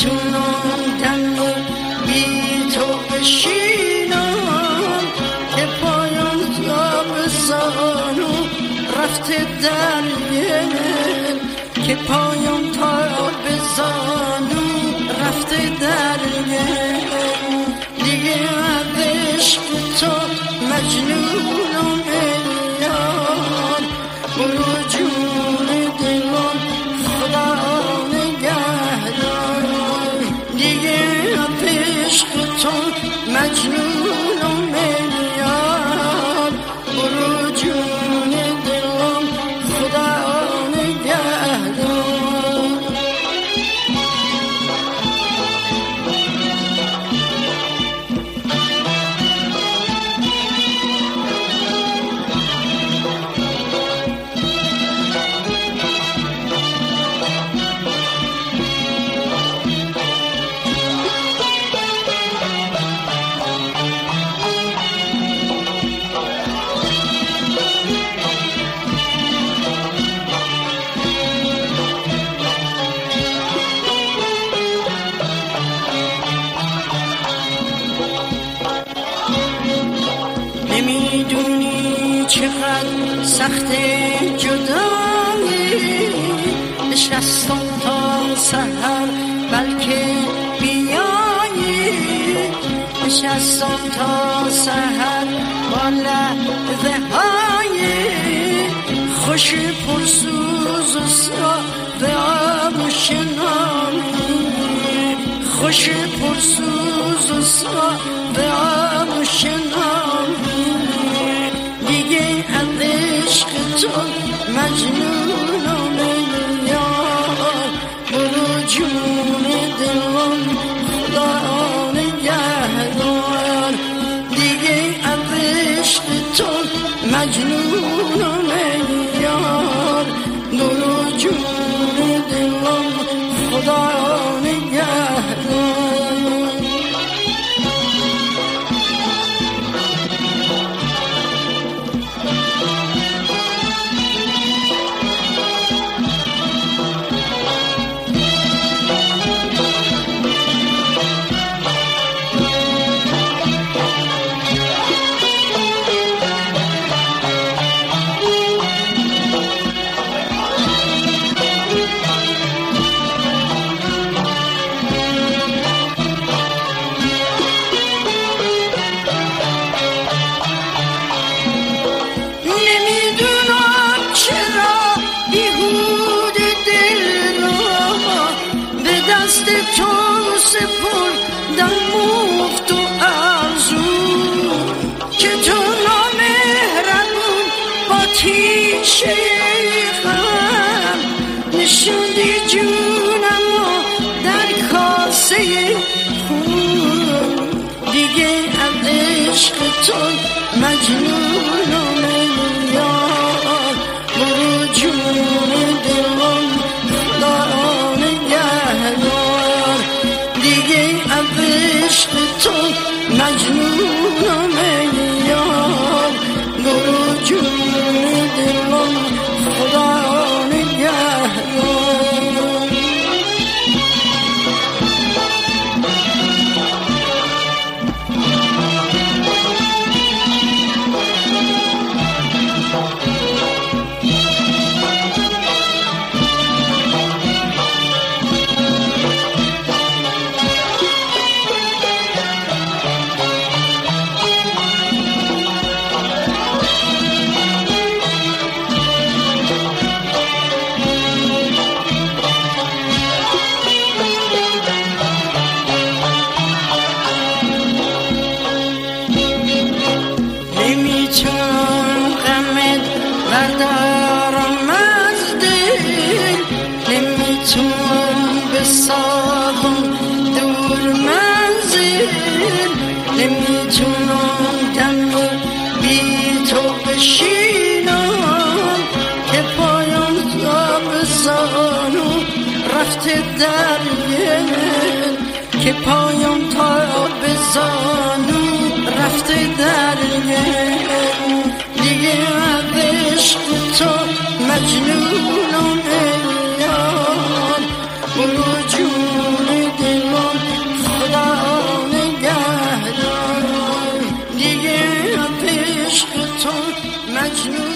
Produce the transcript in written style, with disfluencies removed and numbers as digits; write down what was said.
نمیتونم دم بی تو بشینم که پایان تابستانو رفته در گل، که پایان تابستانو رفته در گل. دیگه عشق تو مجنونم یار، برو جون دلم خدا نگهدار. دیگه عشق تو مجنونم یار، برو جون دلم خدا نگهدار. نمیدونی چقدر سخت جدایی، نشستم تا سحر بلکه بیایی، نشستم تا سحر با لحظه های خوش پرسوز و ساده آبوشنانی، خوش پرسوز و ساده آبوشنانی. دیگه عشق تو مجنونم یار، برو جون دلم خدا نگهدار. دیگه عشق تو مجنونم یار، برو جون دلم خدا نگهدار. دست تو سپردم مفت و ارزو، که تو نامهربون با تیشه غم نشوندی جونمو در کاسه خون. دیگه عشق تو مجنونم یار، برو جون دلم خدا نگهدار. دیگه عشق تو مجنونم یار، برو جون دلم خدا نگهدار. بردارم از دل، نمیتونم بسازم دور منزل، نمیتونم دم بی تو بشینم که پایان تابستانو رفته در گل، که پایان تابستانو رفته در گل. دیگه عشق تو مجنونم یار، برو جون دل مجنون